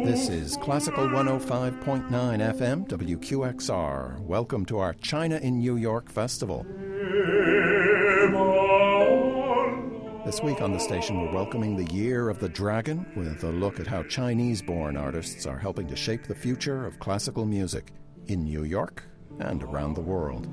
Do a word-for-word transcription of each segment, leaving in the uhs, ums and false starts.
This is Classical one oh five point nine F M, W Q X R. Welcome to our China in New York Festival. This week on the station, we're welcoming the Year of the Dragon with a look at how Chinese-born artists are helping to shape the future of classical music in New York and around the world.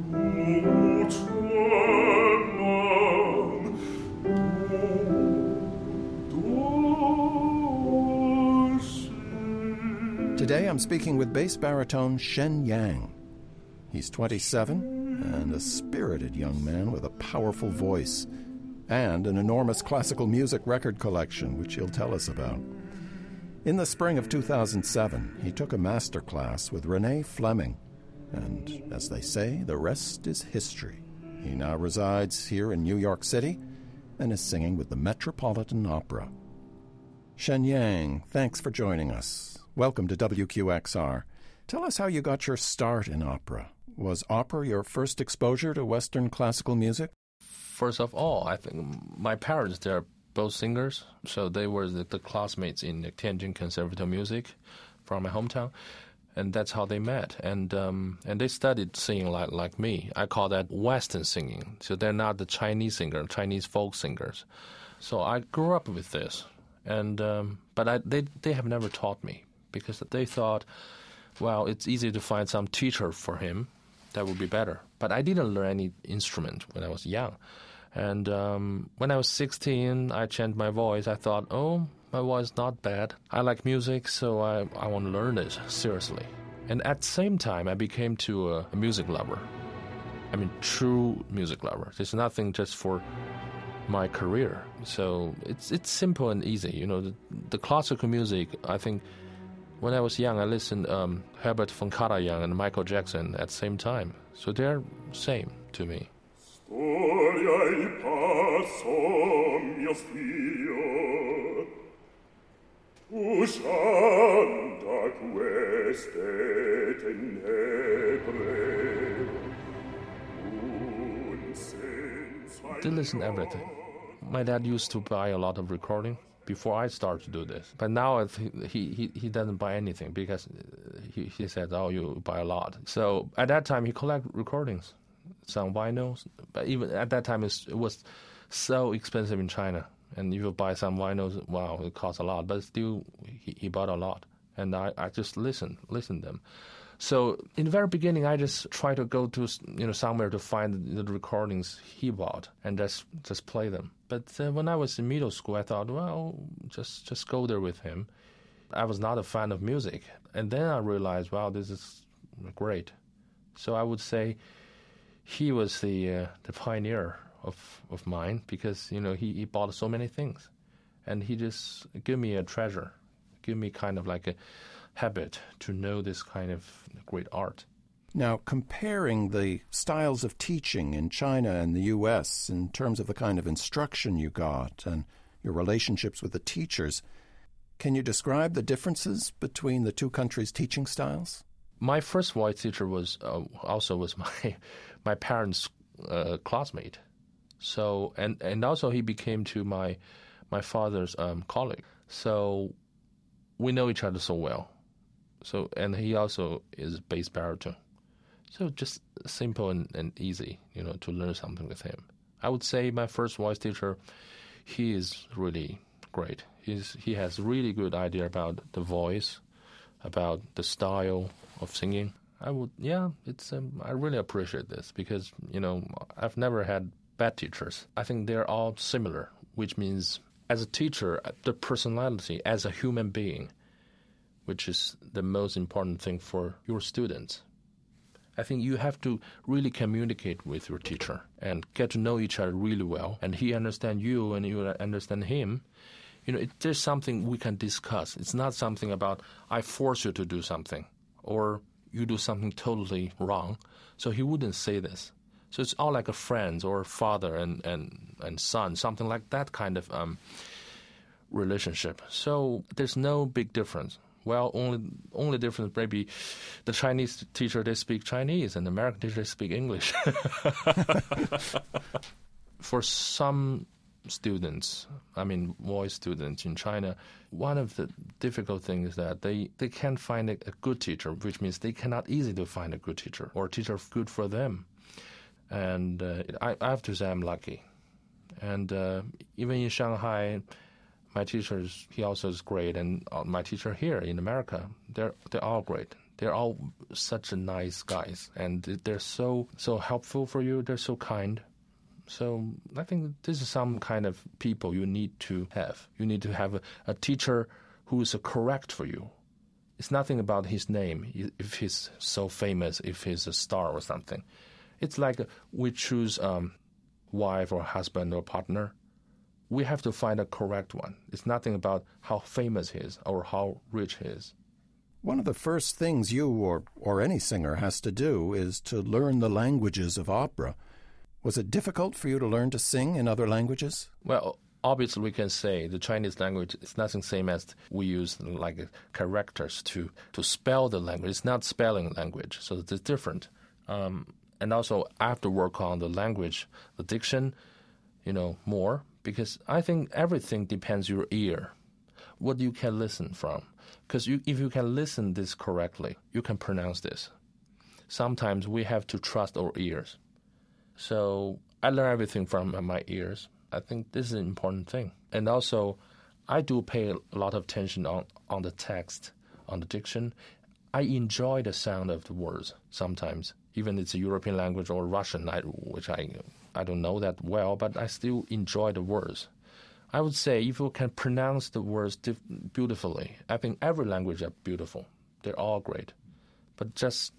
Today I'm speaking with bass baritone Shen Yang. He's twenty-seven and a spirited young man with a powerful voice and an enormous classical music record collection, which he'll tell us about. In the spring of two thousand seven, he took a master class with Renee Fleming, and as they say, the rest is history. He now resides here in New York City and is singing with the Metropolitan Opera. Shen Yang, thanks for joining us. Welcome to W Q X R. Tell us how you got your start in opera. Was opera your first exposure to Western classical music? First of all, I think my parents, they're both singers, so they were the, the classmates in the Tianjin Conservatory Music from my hometown, and that's how they met. And um, and they studied singing like, like me. I call that Western singing. So they're not the Chinese singer, Chinese folk singers. So I grew up with this, and um, but I, they they have never taught me because they thought, well, it's easy to find some teacher for him. That would be better. But I didn't learn any instrument when I was young. And um, when I was sixteen, I changed my voice. I thought, oh, my voice is not bad. I like music, so I, I want to learn it seriously. And at the same time, I became to a, a music lover. I mean, true music lover. There's nothing just for my career. So it's it's simple and easy. You know, the, the classical music, I think, when I was young, I listened um, Herbert von Karajan and Michael Jackson at the same time. So they're same to me. They listen to everything. My dad used to buy a lot of recording before I started to do this. But now he, he, he doesn't buy anything because he, he said, oh, you buy a lot. So at that time, he collected recordings, some vinyls. But even at that time, it was so expensive in China. And if you buy some vinyls, wow, it costs a lot. But still, he, he bought a lot. And I, I just listened, listened to them. So in the very beginning, I just tried to go to you know somewhere to find the recordings he bought and just just play them. But uh, when I was in middle school, I thought, well, just just go there with him. I was not a fan of music, and then I realized, wow, this is great. So I would say he was the uh, the pioneer of of mine because you know he, he bought so many things, and he just gave me a treasure, give me kind of like a habit to know this kind of great art. Now, comparing the styles of teaching in China and the U S in terms of the kind of instruction you got and your relationships with the teachers, can you describe the differences between the two countries' teaching styles? My first voice teacher was uh, also was my my parents' uh, classmate. So and and also he became to my my father's um, colleague. So we know each other so well. So and he also is bass baritone. So just simple and, and easy, you know, to learn something with him. I would say my first voice teacher, he is really great. He's he has really good idea about the voice, about the style of singing. I would, yeah, it's um, I really appreciate this because, you know, I've never had bad teachers. I think they're all similar, which means as a teacher, the personality as a human being, which is the most important thing for your students. I think you have to really communicate with your teacher and get to know each other really well, and he understands you and you understand him. You know, it, there's something we can discuss. It's not something about I force you to do something or you do something totally wrong. So he wouldn't say this. So it's all like a friend or father and, and, and son, something like that kind of um, relationship. So there's no big difference. Well, only only difference maybe the Chinese teacher, they speak Chinese, and the American teacher, they speak English. For some students, I mean voice students in China, one of the difficult things is that they, they can't find a, a good teacher, which means they cannot easily find a good teacher or a teacher good for them. And uh, I, I have to say I'm lucky. And uh, even in Shanghai, my teachers, he also is great. And my teacher here in America, they're they're all great. They're all such nice guys. And they're so so helpful for you. They're so kind. So I think this is some kind of people you need to have. You need to have a, a teacher who is correct for you. It's nothing about his name, if he's so famous, if he's a star or something. It's like we choose um, wife or husband or partner. We have to find a correct one. It's nothing about how famous he is or how rich he is. One of the first things you or, or any singer has to do is to learn the languages of opera. Was it difficult for you to learn to sing in other languages? Well, obviously we can say the Chinese language is nothing same as we use like characters to, to spell the language. It's not spelling language, so it's different. Um, and also I have to work on the language, the diction, you know, more, because I think everything depends your ear, what you can listen from. Because you, if you can listen this correctly, you can pronounce this. Sometimes we have to trust our ears. So I learn everything from my ears. I think this is an important thing. And also, I do pay a lot of attention on, on the text, on the diction. I enjoy the sound of the words sometimes, even it's a European language or Russian, I, which I I don't know that well, but I still enjoy the words. I would say if you can pronounce the words dif- beautifully, I think every language are beautiful. They're all great. But just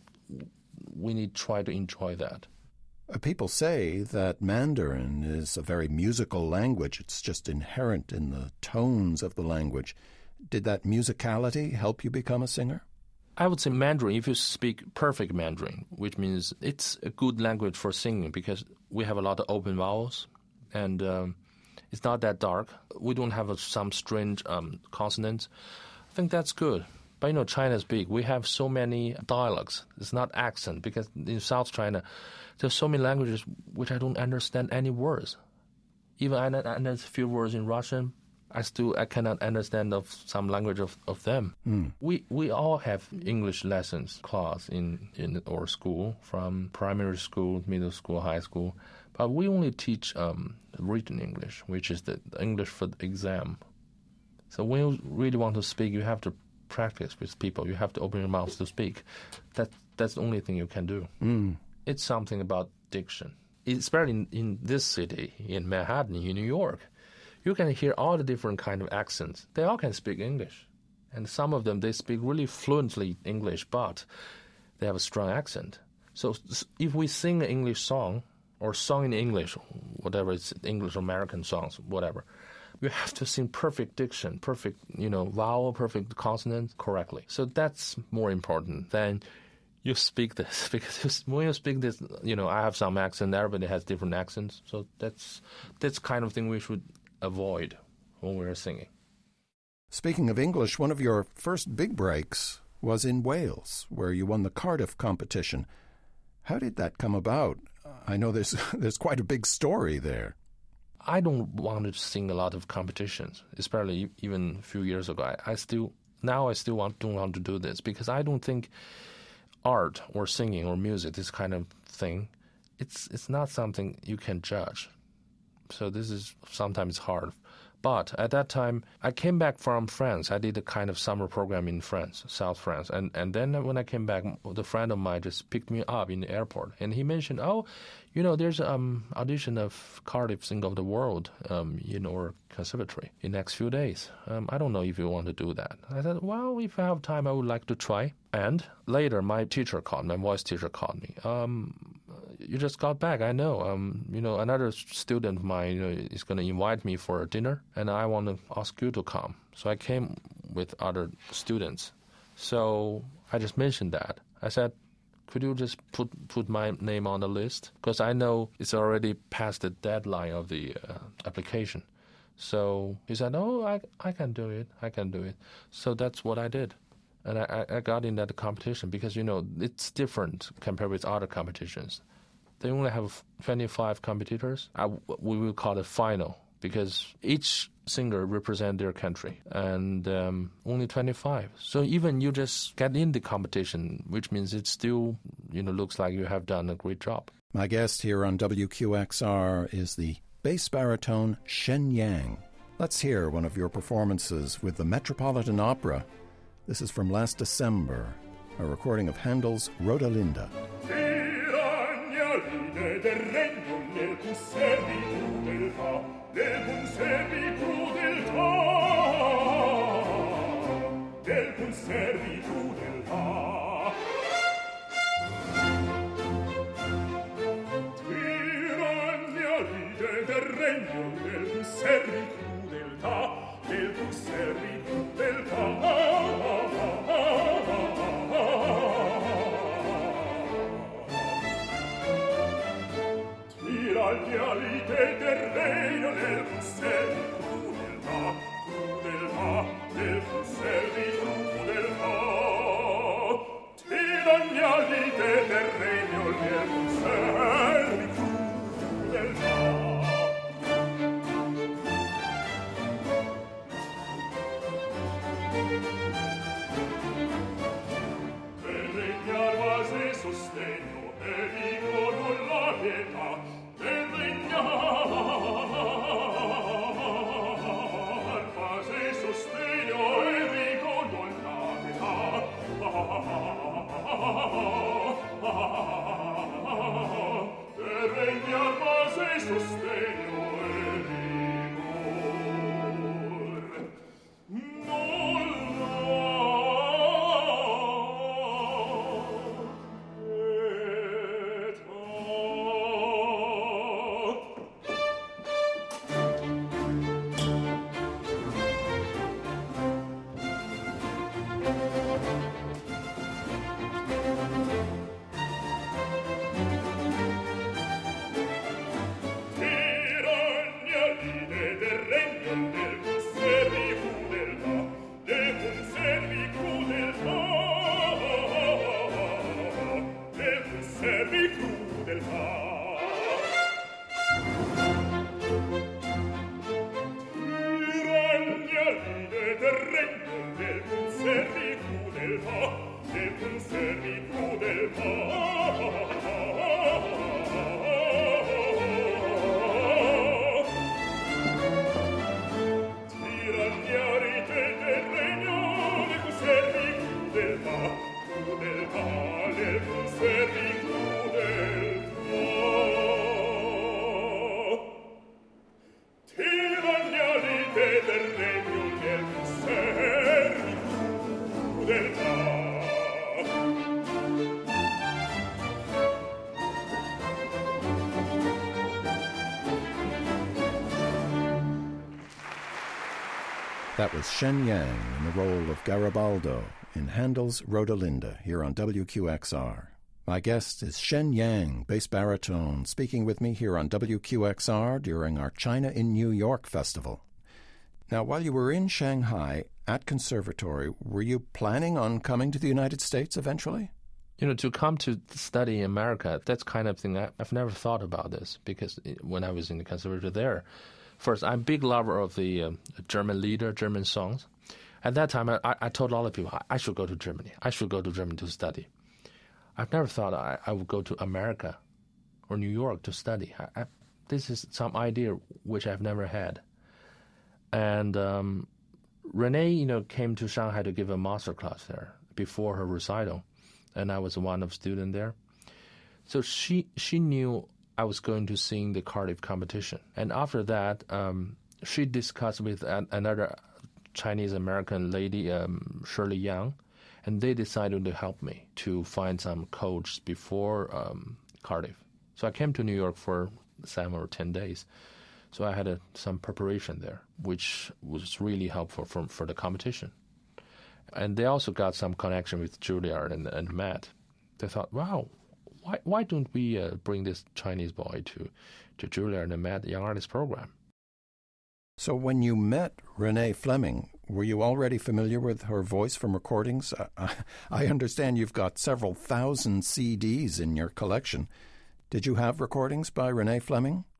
we need to try to enjoy that. People say that Mandarin is a very musical language. It's just inherent in the tones of the language. Did that musicality help you become a singer? I would say Mandarin, if you speak perfect Mandarin, which means it's a good language for singing because we have a lot of open vowels and um, it's not that dark. We don't have a, some strange um, consonants. I think that's good. But, you know, China's big. We have so many dialects. It's not accent because in South China, there's so many languages which I don't understand any words. Even I understand a few words in Russian, I still I cannot understand of some language of, of them. Mm. We we all have English lessons class in, in our school, from primary school, middle school, high school. But we only teach um, written English, which is the English for the exam. So when you really want to speak, you have to practice with people. You have to open your mouth to speak. That That's the only thing you can do. Mm. It's something about diction. Especially in, in this city, in Manhattan, in New York, you can hear all the different kind of accents. They all can speak English. And some of them, they speak really fluently English, but they have a strong accent. So if we sing an English song, or song in English, whatever, it's English or American songs, whatever, you have to sing perfect diction, perfect, you know, vowel, perfect consonant correctly. So that's more important than you speak this, because when you speak this, you know, I have some accent, everybody has different accents. So that's that's kind of thing we should avoid when we're singing. Speaking of English, one of your first big breaks was in Wales, where you won the Cardiff competition. How did that come about? I know there's there's quite a big story there. I don't want to sing a lot of competitions, especially even a few years ago. I, I still now I still want don't want to do this because I don't think art or singing or music, this kind of thing, it's it's not something you can judge. So this is sometimes hard. But at that time, I came back from France. I did a kind of summer program in France, South France. And and then when I came back, the friend of mine just picked me up in the airport. And he mentioned, oh, you know, there's an um, audition of Cardiff Singer of the World um, in our conservatory in the next few days. Um, I don't know if you want to do that. I said, well, if I have time, I would like to try. And later, my teacher called, my voice teacher called me. Um, you just got back, I know. Um, you know, another student of mine, you know, is going to invite me for a dinner, and I want to ask you to come. So I came with other students. So I just mentioned that. I said, could you just put put my name on the list? Because I know it's already past the deadline of the uh, application. So he said, oh, I, I can do it. I can do it. So that's what I did. And I, I got in that competition because, you know, it's different compared with other competitions. They only have twenty-five competitors. I, we will call it final. because each singer represents their country, and um, only twenty-five. So even you just get in the competition, which means it still, you know, looks like you have done a great job. My guest here on W Q X R is the bass baritone Shen Yang. Let's hear one of your performances with the Metropolitan Opera. This is from last December, a recording of Handel's Rodelinda. That was Shen Yang in the role of Garibaldo in Handel's Rodelinda here on W Q X R. My guest is Shen Yang, bass baritone, speaking with me here on W Q X R during our China in New York festival. Now, while you were in Shanghai at Conservatory, were you planning on coming to the United States eventually? You know, to come to study in America, that's kind of thing I, I've never thought about this, because when I was in the conservatory there, first, I'm a big lover of the uh, German lieder, German songs. At that time, I, I told a lot of people, I, I should go to Germany. I should go to Germany to study. I've never thought I, I would go to America or New York to study. I, I, this is some idea which I've never had. And um, Renee, you know, came to Shanghai to give a master class there before her recital, and I was one of the students there. So she she knew I was going to sing the Cardiff competition. And after that, um, she discussed with an, another Chinese-American lady, um, Shirley Yang, and they decided to help me to find some coaches before um, Cardiff. So I came to New York for seven or ten days. So I had a, some preparation there, which was really helpful for, for the competition. And they also got some connection with Juilliard and, and Matt. They thought, wow, why why don't we uh, bring this Chinese boy to, to Juilliard and Matt Young Artist Program? So when you met Renee Fleming, were you already familiar with her voice from recordings? I, I understand you've got several thousand C Ds in your collection. Did you have recordings by Renee Fleming?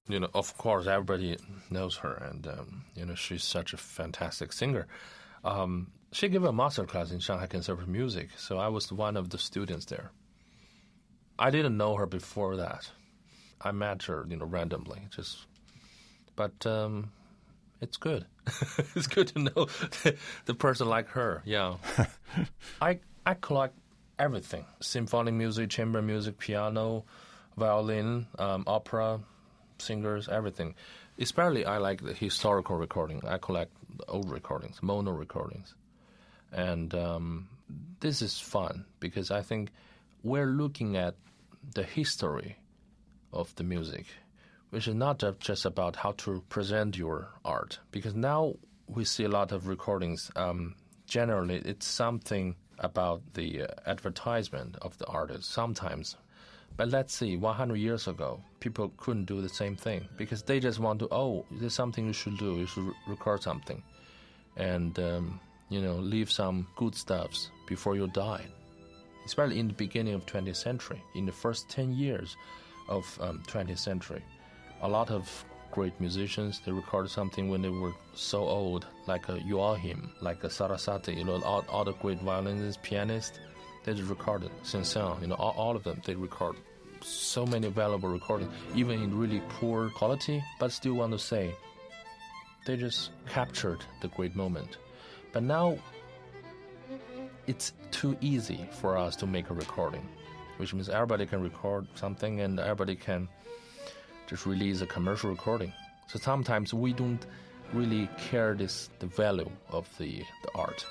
You know, of course, everybody knows her, and um, you know, she's such a fantastic singer. Um, she gave a master class in Shanghai Conservatory of Music, so I was one of the students there. I didn't know her before that. I met her, you know, randomly, just. But um, it's good. It's good to know the, the person like her. Yeah, I I collect everything: symphonic music, chamber music, piano, violin, um, opera, singers, everything. Especially, I like the historical recording. I collect old recordings, mono recordings, and um, this is fun because I think we're looking at the history of the music, which is not just about how to present your art. Because now we see a lot of recordings. Um, generally, it's something about the uh, advertisement of the artist sometimes. But let's see, one hundred years ago, people couldn't do the same thing because they just want to, oh, there's something you should do. You should re- record something and, um, you know, leave some good stuffs before you die. Especially in the beginning of twentieth century, in the first ten years of um, twentieth century, a lot of great musicians, they recorded something when they were so old, like a Joachim, like a Sarasate, you know, all, all the great violinists, pianists, they just recorded. Saint-Saëns, you know, all, all of them, they record so many valuable recordings, even in really poor quality, but still want to say, they just captured the great moment. But now, it's too easy for us to make a recording, which means everybody can record something and everybody can just release a commercial recording. So sometimes we don't really care this the value of the, the art.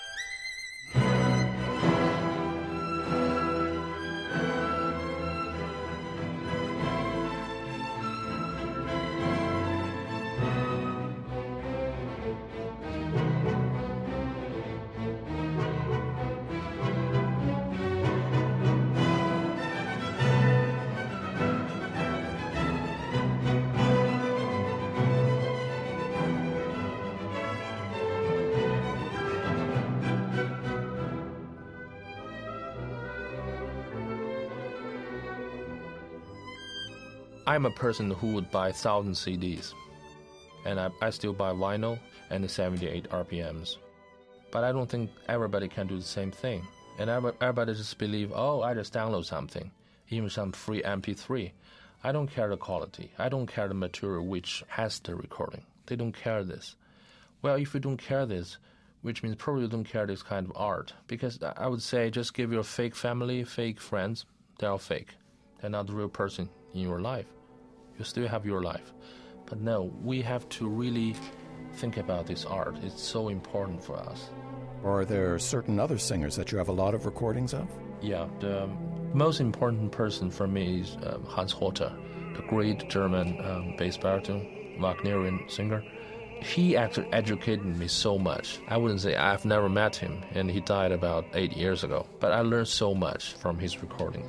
I'm a person who would buy one thousand C Ds, and I, I still buy vinyl and the seventy-eight R P Ms. But I don't think everybody can do the same thing. And everybody just believe, oh, I just download something, even some free M P three. I don't care the quality. I don't care the material which has the recording. They don't care this. Well, if you don't care this, which means probably you don't care this kind of art. Because I would say just give your fake family, fake friends, they're all fake. They're not the real person in your life. You still have your life. But no, we have to really think about this art. It's so important for us. Are there certain other singers that you have a lot of recordings of? Yeah, the most important person for me is um, Hans Hotter, the great German um, bass baritone, Wagnerian singer. He actually educated me so much. I wouldn't say I've never met him, and he died about eight years ago. But I learned so much from his recordings.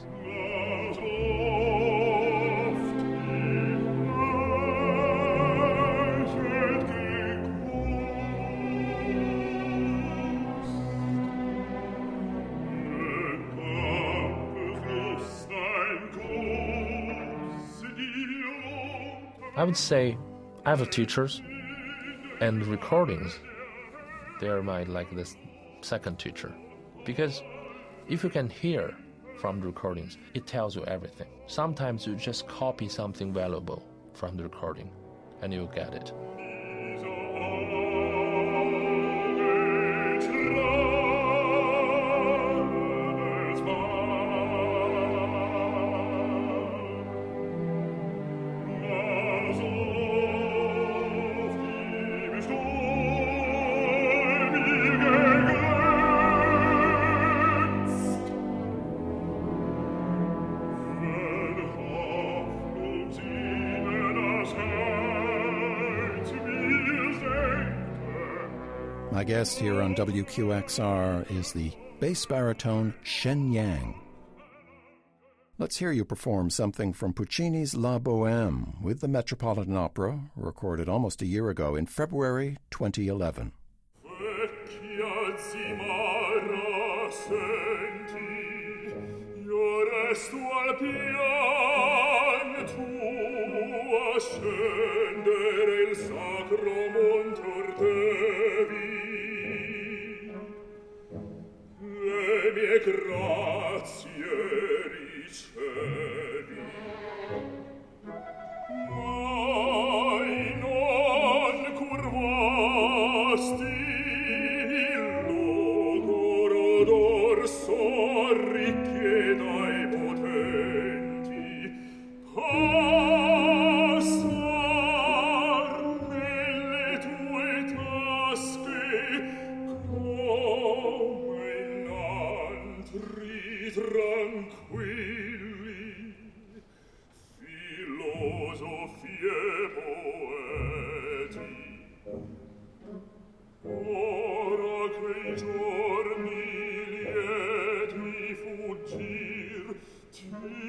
I would say I have teachers and recordings. They are my like the second teacher, because if you can hear from the recordings, it tells you everything. Sometimes you just copy something valuable from the recording, and you get it. My guest here on W Q X R is the bass baritone Shen Yang. Let's hear you perform something from Puccini's La Bohème with the Metropolitan Opera, recorded almost a year ago in February twenty eleven. scendere il sacro montor devi, le mie grazie ricevi, mai non curvasti il logoro dorso arricchita ai potenti, passar nelle tue tasche come innantri tranquilli filosofi e poeti. Ora che i giorni lieti fuggir ti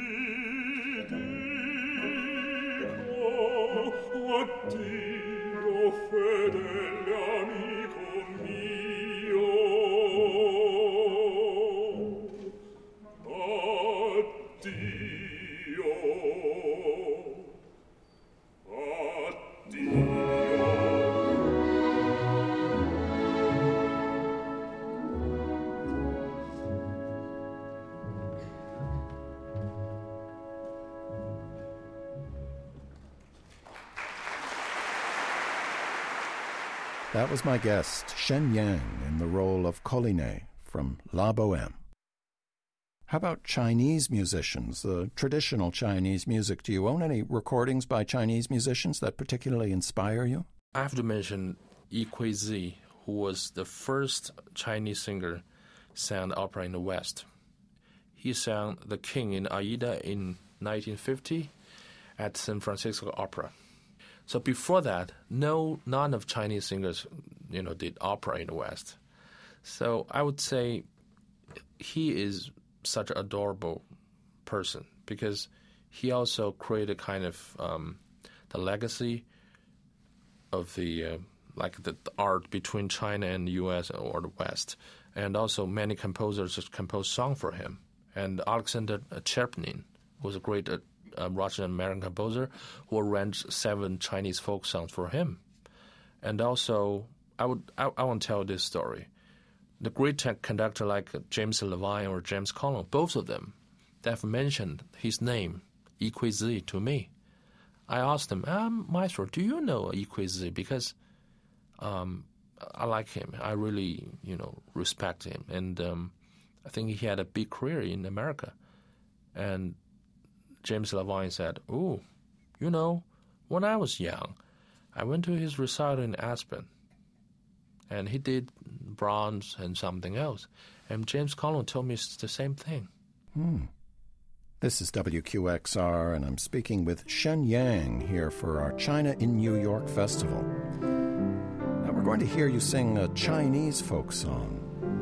dico addio fedele amico mio, addio, addio. That was my guest, Shen Yang, in the role of Colline from La Bohème. How about Chinese musicians, the traditional Chinese music? Do you own any recordings by Chinese musicians that particularly inspire you? I have to mention Yi Kuizi, who was the first Chinese singer sang opera in the West. He sang The King in Aida in nineteen fifty at San Francisco Opera. So before that, no, none of Chinese singers, you know, did opera in the West. So I would say he is such an adorable person because he also created kind of um, the legacy of the uh, like the, the art between China and the U S or the West, and also many composers composed songs for him. And Alexander Cherpnin was a great uh, uh, Russian-American composer who arranged seven Chinese folk songs for him. And also, I would I, I want to tell this story. The great tech conductor like James Levine or James Conlon, both of them, they have mentioned his name, Yi Kuizi, to me. I asked him, um, Maestro, do you know Yi Kuizi? Because um, I like him. I really, you know, respect him. And um, I think he had a big career in America. And James Levine said, oh, you know, when I was young, I went to his recital in Aspen. And he did Brahms and something else. And James Conlon told me it's the same thing. Hmm. This is W Q X R, and I'm speaking with Shen Yang here for our China in New York festival. Now we're going to hear you sing a Chinese folk song.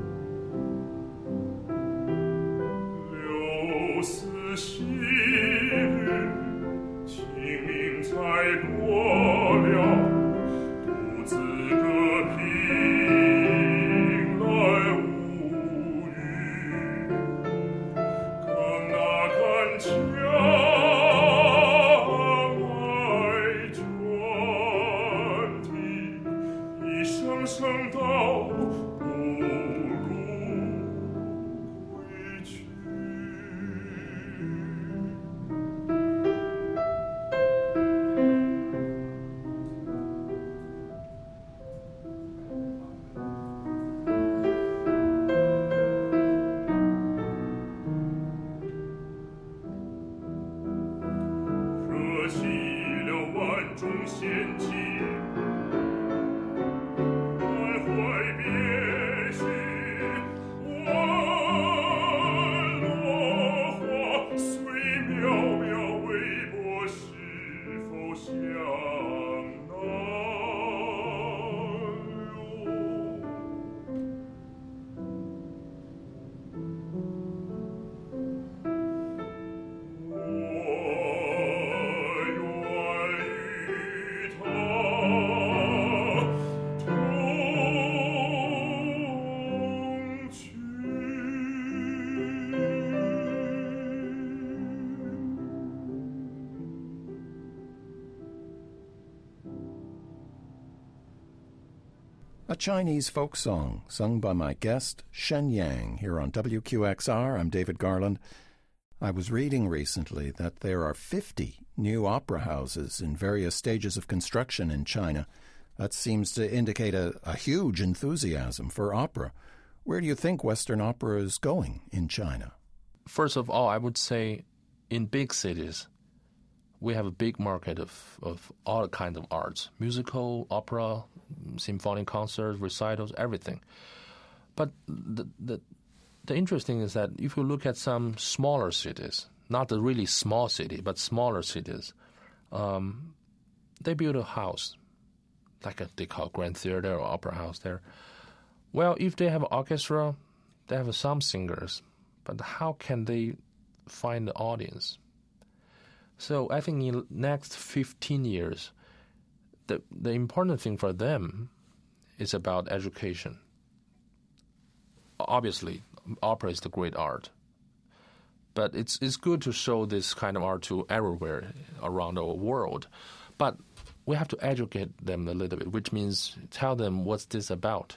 六四昔日，清明才过了，独自个凭来无语，更那看墙外传啼，一声声道不如归去。可惜了万种仙境，满怀别心。 A Chinese folk song sung by my guest, Shen Yang, here on W Q X R. I'm David Garland. I was reading recently that there are fifty new opera houses in various stages of construction in China. That seems to indicate a, a huge enthusiasm for opera. Where do you think Western opera is going in China? First of all, I would say in big cities, we have a big market of, of all kinds of arts, musical, opera, symphonic concerts, recitals, everything. But the, the the interesting is that if you look at some smaller cities, not the really small city, but smaller cities, um, they build a house, like a, they call Grand Theater or Opera House there. Well, if they have an orchestra, they have some singers, but how can they find the audience? So I think in the next fifteen years, the the important thing for them is about education. Obviously, opera is the great art, but it's it's good to show this kind of art to everywhere around the world. But we have to educate them a little bit, which means tell them what's this about,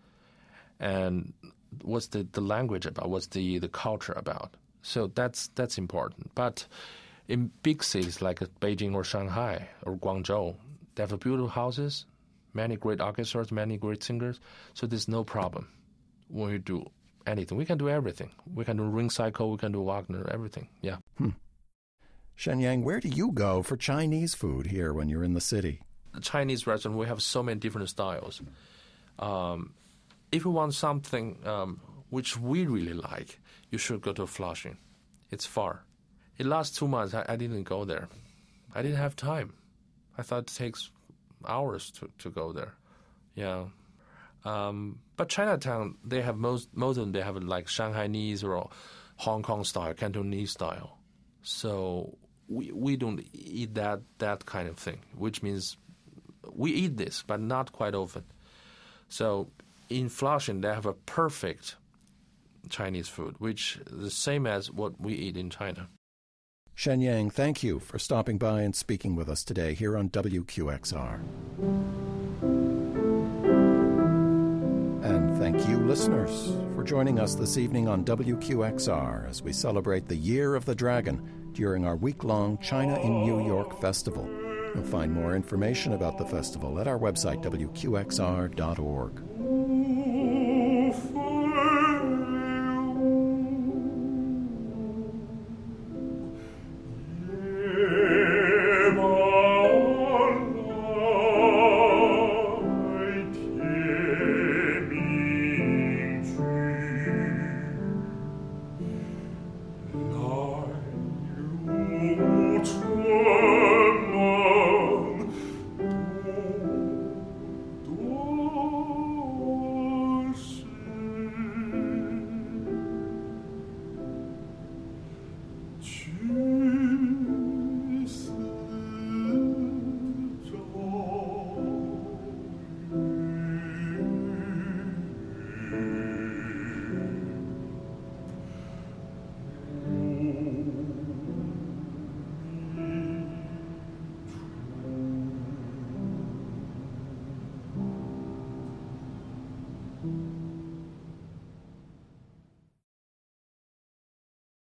and what's the, the language about, what's the, the culture about. So that's that's important. But in big cities like Beijing or Shanghai or Guangzhou, they have beautiful houses, many great orchestras, many great singers. So there's no problem when we do anything. We can do everything. We can do Ring Cycle, we can do Wagner, everything. Yeah. Hmm. Shen Yang, where do you go for Chinese food here when you're in the city? The Chinese restaurant, we have so many different styles. Um, if you want something um, which we really like, you should go to Flushing. It's far. The last two months, I, I didn't go there. I didn't have time. I thought it takes hours to, to go there. Yeah. Um, but Chinatown, they have most most of them, they have like Shanghainese or Hong Kong style, Cantonese style. So we we don't eat that, that kind of thing, which means we eat this, but not quite often. So in Flushing, they have a perfect Chinese food, which is the same as what we eat in China. Shen Yang, thank you for stopping by and speaking with us today here on W Q X R. And thank you, listeners, for joining us this evening on W Q X R as we celebrate the Year of the Dragon during our week-long China in New York festival. You'll find more information about the festival at our website, W Q X R dot org.